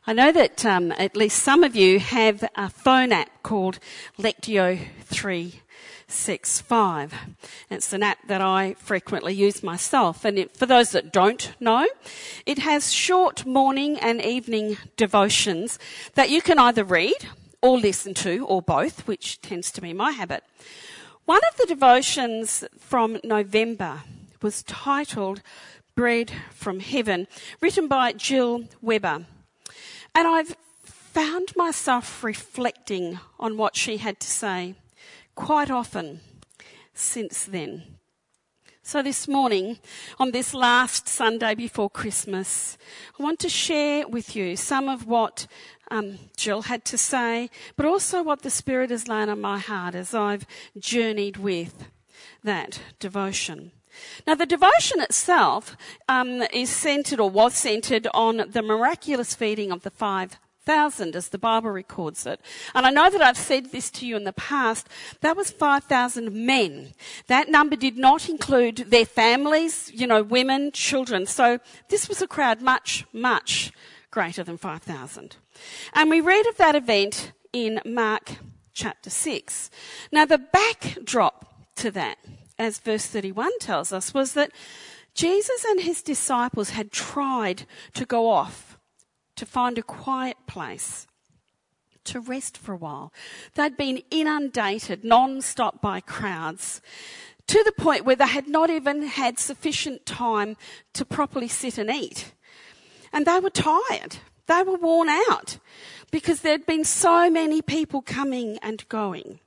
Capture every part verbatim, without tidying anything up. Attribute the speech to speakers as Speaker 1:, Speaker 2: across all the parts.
Speaker 1: I know that um, at least some of you have a phone app called Lectio three sixty-five. It's an app that I frequently use myself. And it, for those that don't know, it has short morning and evening devotions that you can either read or listen to, or both, which tends to be my habit. One of the devotions from November was titled Bread from Heaven, written by Jill Weber. And I've found myself reflecting on what she had to say quite often since then. So this morning, on this last Sunday before Christmas, I want to share with you some of what um, Jill had to say, but also what the Spirit has laid on my heart as I've journeyed with that devotion. Now, the devotion itself um, is centred, or was centred, on the miraculous feeding of the five thousand, as the Bible records it. And I know that I've said this to you in the past. That was five thousand men. That number did not include their families, you know, women, children. So this was a crowd much, much greater than five thousand. And we read of that event in Mark chapter six. Now, the backdrop to that, as verse thirty-one tells us, was that Jesus and his disciples had tried to go off to find a quiet place to rest for a while. They'd been inundated non-stop by crowds to the point where they had not even had sufficient time to properly sit and eat. And they were tired. They were worn out because there'd been so many people coming and going.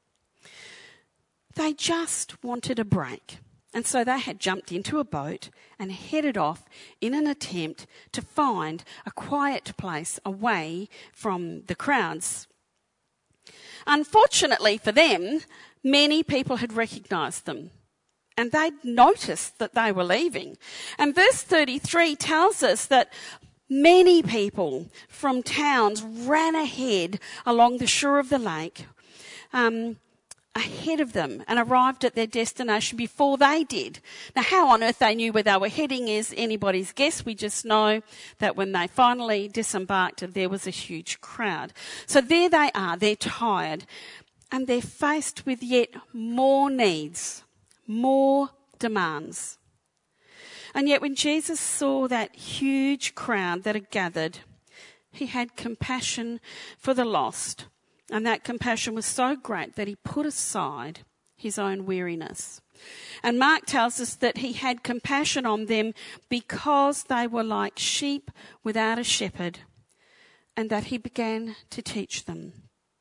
Speaker 1: They just wanted a break. And so they had jumped into a boat and headed off in an attempt to find a quiet place away from the crowds. Unfortunately for them, many people had recognised them and they'd noticed that they were leaving. And verse thirty-three tells us that many people from towns ran ahead along the shore of the lake, um, ahead of them, and arrived at their destination before they did. Now, how on earth they knew where they were heading is anybody's guess. We just know that when they finally disembarked, there was a huge crowd. So there they are, they're tired, and they're faced with yet more needs, more demands. And yet when Jesus saw that huge crowd that had gathered, he had compassion for the lost. And that compassion was so great that he put aside his own weariness. And Mark tells us that he had compassion on them because they were like sheep without a shepherd, and that he began to teach them.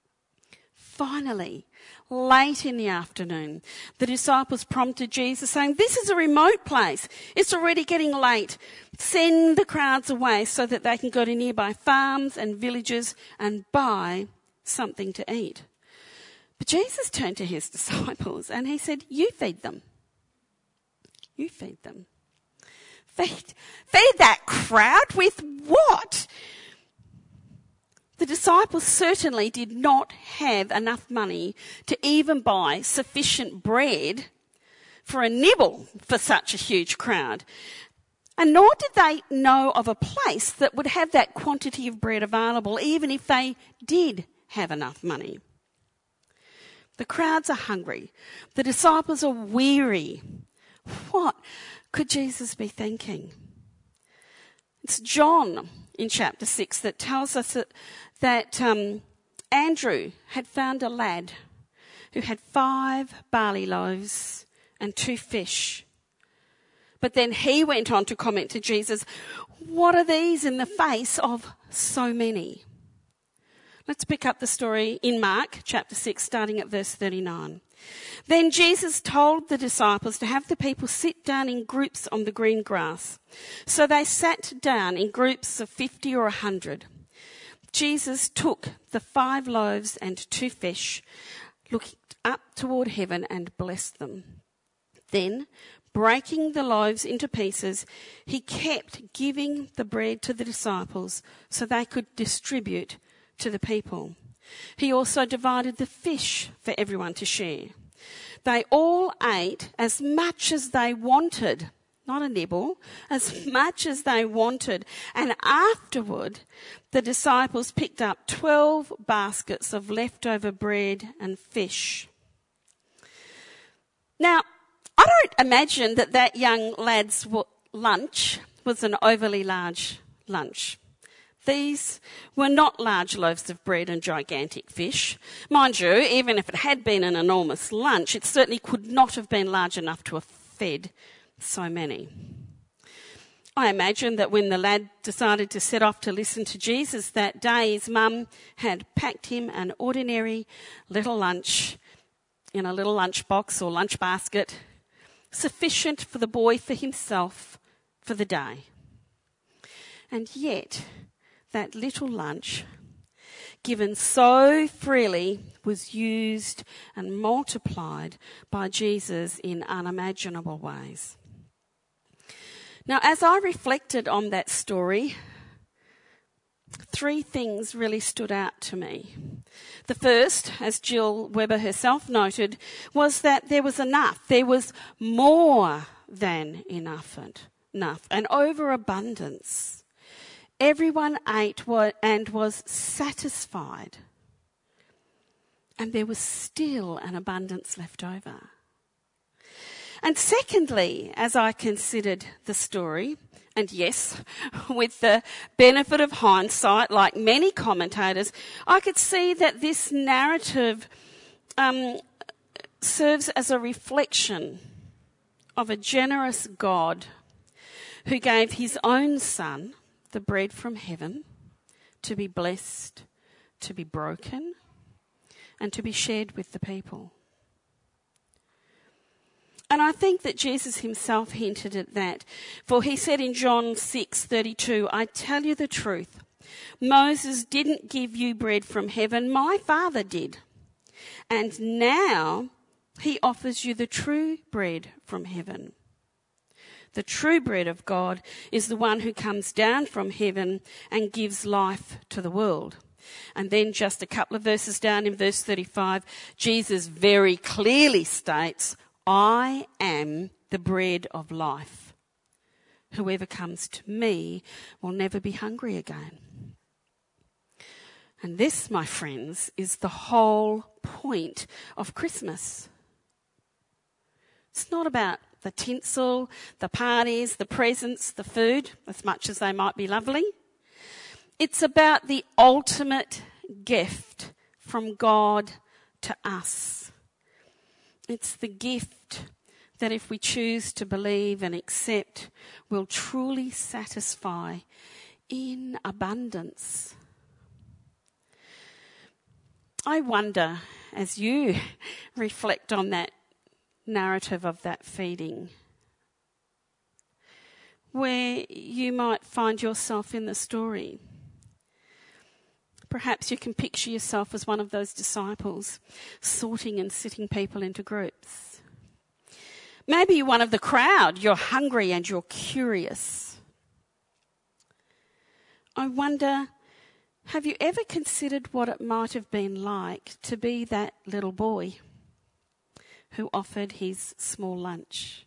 Speaker 1: Finally, late in the afternoon, the disciples prompted Jesus, saying, "This is a remote place. It's already getting late. Send the crowds away so that they can go to nearby farms and villages and buy something to eat." But Jesus turned to his disciples and he said, "You feed them. You feed them." Feed, feed that crowd with what? The disciples certainly did not have enough money to even buy sufficient bread for a nibble for such a huge crowd. And nor did they know of a place that would have that quantity of bread available, even if they did have enough money. The crowds are hungry. The disciples are weary. What could Jesus be thinking? It's John in chapter six that tells us that, that um, Andrew had found a lad who had five barley loaves and two fish. But then he went on to comment to Jesus, "What are these in the face of so many?" Let's pick up the story in Mark chapter six, starting at verse thirty-nine. Then Jesus told the disciples to have the people sit down in groups on the green grass. So they sat down in groups of fifty or a hundred. Jesus took the five loaves and two fish, looked up toward heaven and blessed them. Then, breaking the loaves into pieces, he kept giving the bread to the disciples so they could distribute to the people. He also divided the fish for everyone to share. They all ate as much as they wanted. not a nibble, as much as they wanted. And afterward, the disciples picked up twelve baskets of leftover bread and fish. Now, I don't imagine that that young lad's w- lunch was an overly large lunch. These were not large loaves of bread and gigantic fish. Mind you, even if it had been an enormous lunch, it certainly could not have been large enough to have fed so many. I imagine that when the lad decided to set off to listen to Jesus that day, his mum had packed him an ordinary little lunch in a little lunch box or lunch basket, sufficient for the boy for himself for the day. And yet, that little lunch, given so freely, was used and multiplied by Jesus in unimaginable ways. Now, as I reflected on that story, three things really stood out to me. The first, as Jill Weber herself noted, was that there was enough. There was more than enough and, enough, an overabundance. Everyone ate and was satisfied. And there was still an abundance left over. And secondly, as I considered the story, and yes, with the benefit of hindsight, like many commentators, I could see that this narrative um, serves as a reflection of a generous God who gave his own son the bread from heaven to be blessed, to be broken, and to be shared with the people. And I think that Jesus himself hinted at that. For he said in John six thirty-two, I tell you the truth, Moses didn't give you bread from heaven, my Father did. And now he offers you the true bread from heaven. The true bread of God is the one who comes down from heaven and gives life to the world. And then just a couple of verses down in verse thirty-five, Jesus very clearly states, I am the bread of life. Whoever comes to me will never be hungry again. And this, my friends, is the whole point of Christmas. It's not about the tinsel, the parties, the presents, the food, as much as they might be lovely. It's about the ultimate gift from God to us. It's the gift that if we choose to believe and accept will truly satisfy in abundance. I wonder, as you reflect on that narrative of that feeding, where you might find yourself in the story. Perhaps you can picture yourself as one of those disciples, sorting and sitting people into groups. Maybe you're one of the crowd, you're hungry and you're curious. I wonder, have you ever considered what it might have been like to be that little boy who offered his small lunch?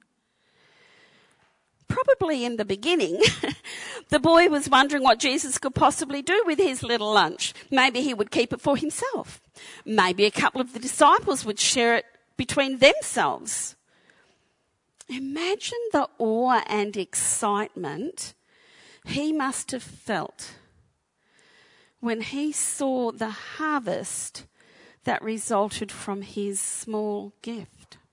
Speaker 1: Probably in the beginning, the boy was wondering what Jesus could possibly do with his little lunch. Maybe he would keep it for himself. Maybe a couple of the disciples would share it between themselves. Imagine the awe and excitement he must have felt when he saw the harvest that resulted from his small gift.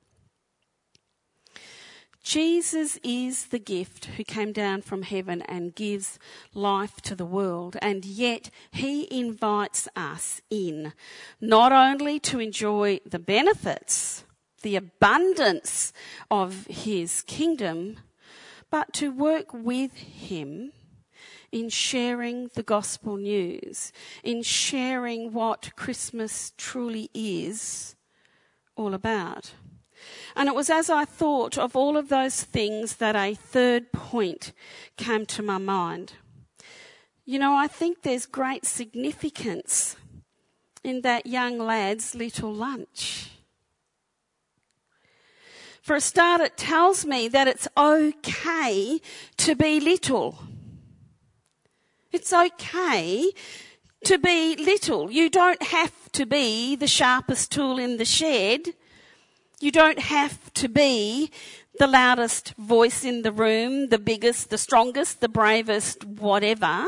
Speaker 1: Jesus is the gift who came down from heaven and gives life to the world, and yet he invites us in, not only to enjoy the benefits, the abundance of his kingdom, but to work with him in sharing the gospel news, in sharing what Christmas truly is all about. And it was as I thought of all of those things that a third point came to my mind. You know, I think there's great significance in that young lad's little lunch. For a start, it tells me that it's okay to be little. It's okay to be little. You don't have to be the sharpest tool in the shed. You don't have to be the loudest voice in the room, the biggest, the strongest, the bravest, whatever.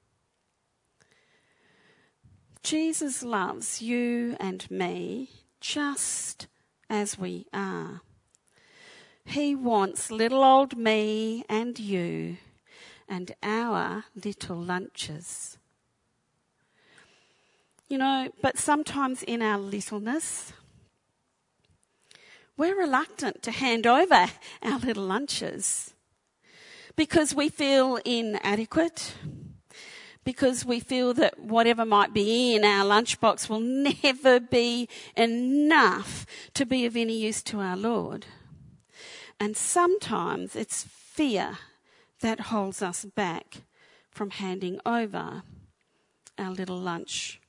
Speaker 1: Jesus loves you and me just as we are. He wants little old me and you and our little lunches. You know, but sometimes in our littleness, we're reluctant to hand over our little lunches because we feel inadequate, because we feel that whatever might be in our lunchbox will never be enough to be of any use to our Lord. And sometimes it's fear that holds us back from handing over our little lunch.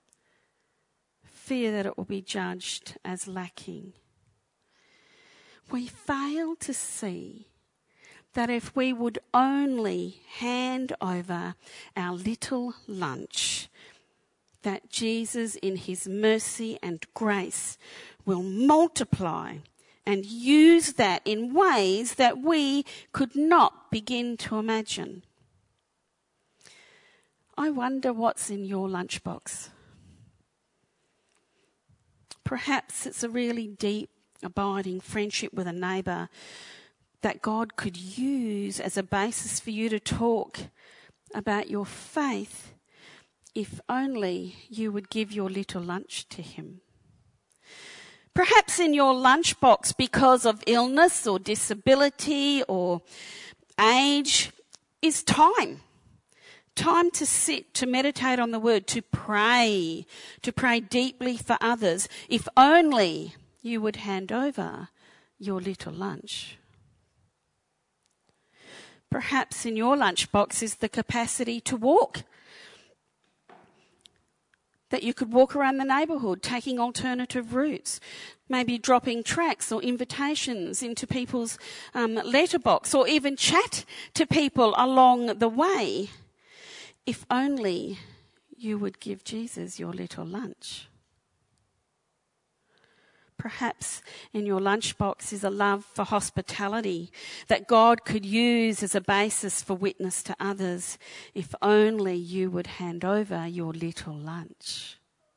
Speaker 1: Fear that it will be judged as lacking. We fail to see that if we would only hand over our little lunch, that Jesus in his mercy and grace will multiply and use that in ways that we could not begin to imagine. I wonder what's in your lunchbox. Perhaps it's a really deep, abiding friendship with a neighbour that God could use as a basis for you to talk about your faith if only you would give your little lunch to him. Perhaps in your lunchbox, because of illness or disability or age, is time. Time to sit, to meditate on the word, to pray, to pray deeply for others. If only you would hand over your little lunch. Perhaps in your lunchbox is the capacity to walk. That you could walk around the neighbourhood, taking alternative routes, maybe dropping tracts or invitations into people's um, letterbox, or even chat to people along the way. If only you would give Jesus your little lunch. Perhaps in your lunchbox is a love for hospitality that God could use as a basis for witness to others if only you would hand over your little lunch.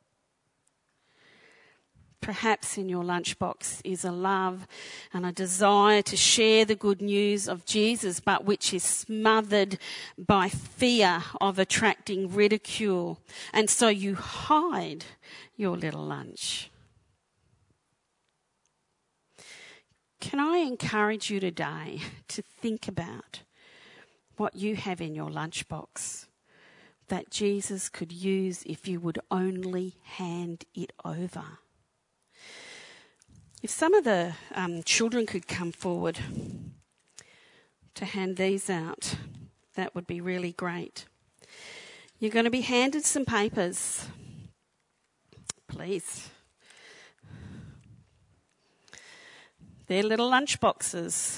Speaker 1: Perhaps in your lunchbox is a love and a desire to share the good news of Jesus, but which is smothered by fear of attracting ridicule, and so you hide your little lunch. Can I encourage you today to think about what you have in your lunchbox that Jesus could use if you would only hand it over? If some of the um, children could come forward to hand these out, that would be really great. You're going to be handed some papers. Please. They're little lunch boxes.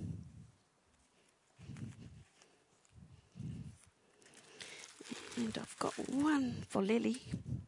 Speaker 1: And I've got one for Lily.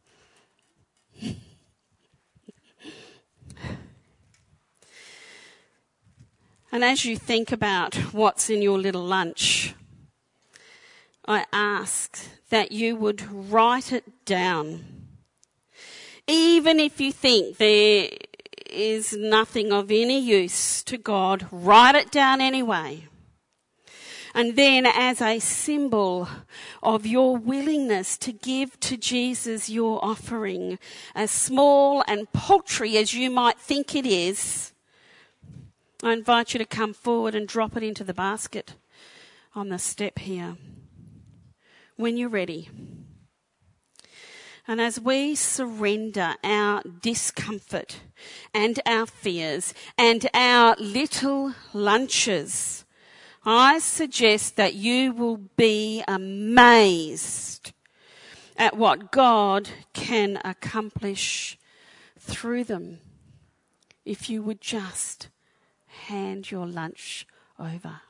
Speaker 1: And as you think about what's in your little lunch, I ask that you would write it down. Even if you think there is nothing of any use to God, write it down anyway. And then as a symbol of your willingness to give to Jesus your offering, as small and paltry as you might think it is, I invite you to come forward and drop it into the basket on the step here when you're ready. And as we surrender our discomfort and our fears and our little lunches, I suggest that you will be amazed at what God can accomplish through them if you would just hand your lunch over.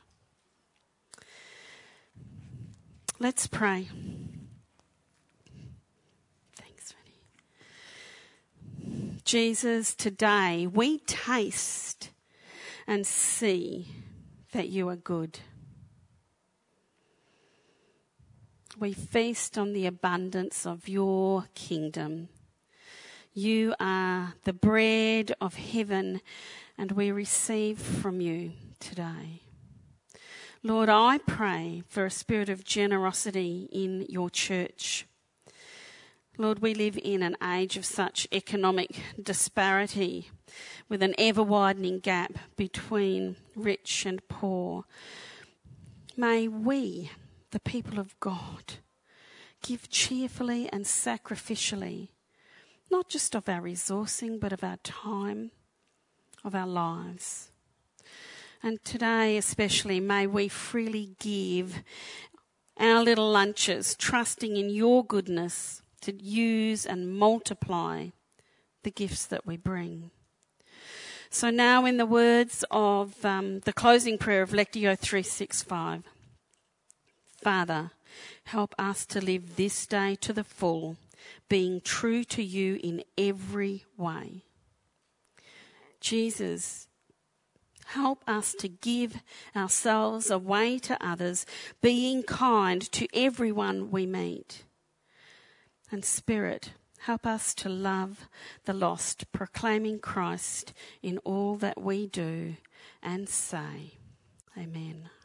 Speaker 1: Let's pray. Thanks, Vinny. Jesus, today we taste and see that you are good. We feast on the abundance of your kingdom. You are the bread of heaven, and we receive from you today. Lord, I pray for a spirit of generosity in your church. Lord, we live in an age of such economic disparity, with an ever-widening gap between rich and poor. May we, the people of God, give cheerfully and sacrificially, not just of our resourcing, but of our time, of our lives. And today especially, may we freely give our little lunches, trusting in your goodness to use and multiply the gifts that we bring. So now, in the words of um, the closing prayer of Lectio three sixty-five, Father, help us to live this day to the full, being true to you in every way. Jesus, help us to give ourselves away to others, being kind to everyone we meet. And Spirit, help us to love the lost, proclaiming Christ in all that we do and say. Amen.